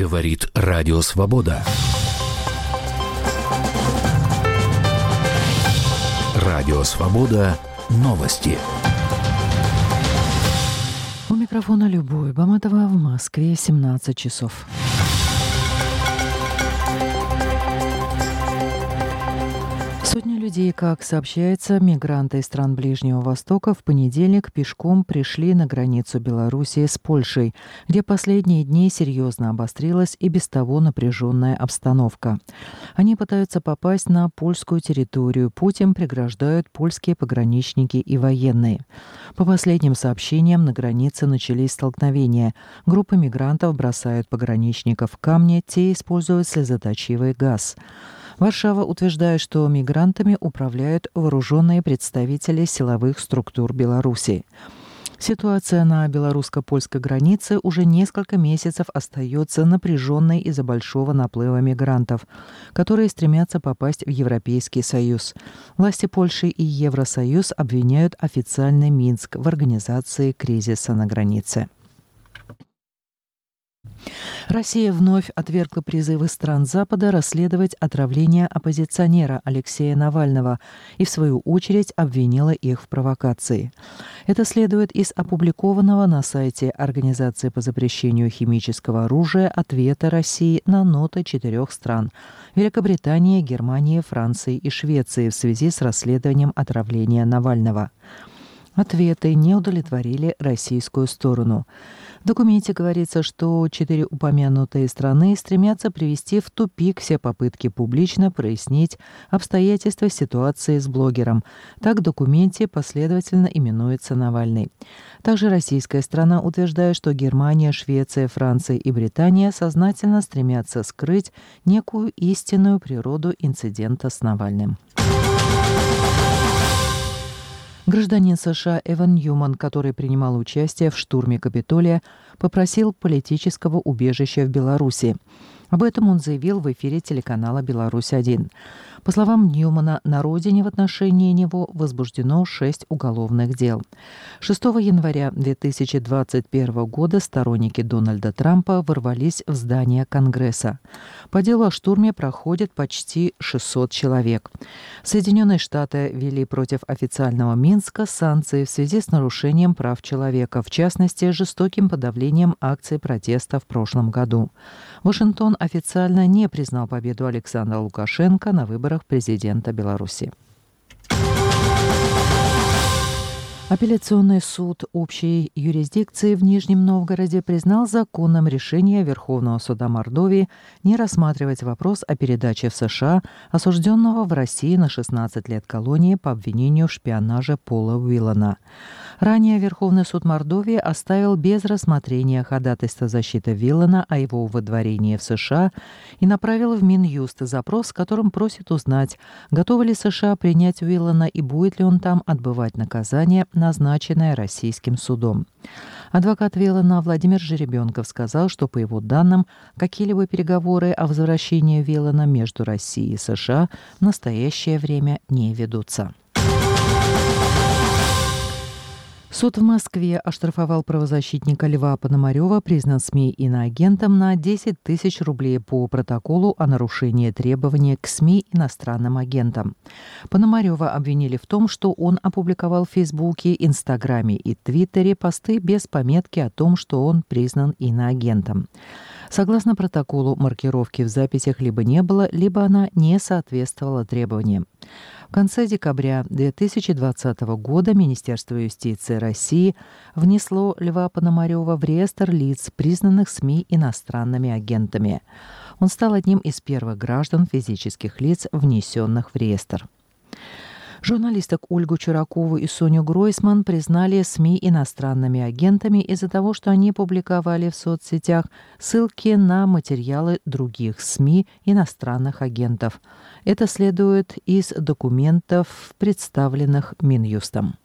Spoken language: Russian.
Говорит Радио Свобода. Радио Свобода. Новости. У микрофона Любовь Баматова, в Москве 17 часов. Сотни людей, как сообщается, мигранты из стран Ближнего Востока в понедельник пешком пришли на границу Белоруссии с Польшей, где последние дни серьезно обострилась и без того напряженная обстановка. Они пытаются попасть на польскую территорию, путь им преграждают польские пограничники и военные. По последним сообщениям, на границе начались столкновения. Группы мигрантов бросают пограничников в камни, те используют слезоточивый газ. Варшава утверждает, что мигрантами управляют вооруженные представители силовых структур Беларуси. Ситуация на белорусско-польской границе уже несколько месяцев остается напряженной из-за большого наплыва мигрантов, которые стремятся попасть в Европейский Союз. Власти Польши и Евросоюз обвиняют официальный Минск в организации кризиса на границе. Россия вновь отвергла призывы стран Запада расследовать отравление оппозиционера Алексея Навального и, в свою очередь, обвинила их в провокации. Это следует из опубликованного на сайте Организации по запрещению химического оружия ответа России на ноты 4 стран – Великобритании, Германии, Франции и Швеции в связи с расследованием отравления Навального. Ответы не удовлетворили российскую сторону. В документе говорится, что 4 упомянутые страны стремятся привести в тупик все попытки публично прояснить обстоятельства ситуации с блогером. Так в документе последовательно именуется Навальный. Также российская сторона утверждает, что Германия, Швеция, Франция и Британия сознательно стремятся скрыть некую истинную природу инцидента с Навальным. Гражданин США Эван Ньюман, который принимал участие в штурме Капитолия, попросил политического убежища в Беларуси. Об этом он заявил в эфире телеканала «Беларусь-1». По словам Ньюмана, на родине в отношении него возбуждено 6 уголовных дел. 6 января 2021 года сторонники Дональда Трампа ворвались в здание Конгресса. По делу о штурме проходит почти 600 человек. Соединенные Штаты ввели против официального Минска санкции в связи с нарушением прав человека, в частности, жестоким подавлением акций протеста в прошлом году. Вашингтон официально не признал победу Александра Лукашенко на выборах президента Беларуси. Апелляционный суд общей юрисдикции в Нижнем Новгороде признал законным решение Верховного суда Мордовии не рассматривать вопрос о передаче в США осужденного в России на 16 лет колонии по обвинению в шпионаже Пола Уиллана. Ранее Верховный суд Мордовии оставил без рассмотрения ходатайство защиты Уиллана о его выдворении в США и направил в Минюст запрос, в котором просит узнать, готовы ли США принять Уиллана и будет ли он там отбывать наказание, назначенное российским судом. Адвокат Уиллана Владимир Жеребенков сказал, что, по его данным, какие-либо переговоры о возвращении Уиллана между Россией и США в настоящее время не ведутся. Суд в Москве оштрафовал правозащитника Льва Пономарёва, признан СМИ иноагентом, на 10 тысяч рублей по протоколу о нарушении требований к СМИ иностранным агентам. Пономарёва обвинили в том, что он опубликовал в Фейсбуке, Инстаграме и Твиттере посты без пометки о том, что он признан иноагентом. Согласно протоколу, маркировки в записях либо не было, либо она не соответствовала требованиям. В конце декабря 2020 года Министерство юстиции России внесло Льва Пономарёва в реестр лиц, признанных СМИ иностранными агентами. Он стал одним из первых граждан физических лиц, внесенных в реестр. Журналисток Ольгу Чуракову и Соню Гройсман признали СМИ иностранными агентами из-за того, что они публиковали в соцсетях ссылки на материалы других СМИ иностранных агентов. Это следует из документов, представленных Минюстом.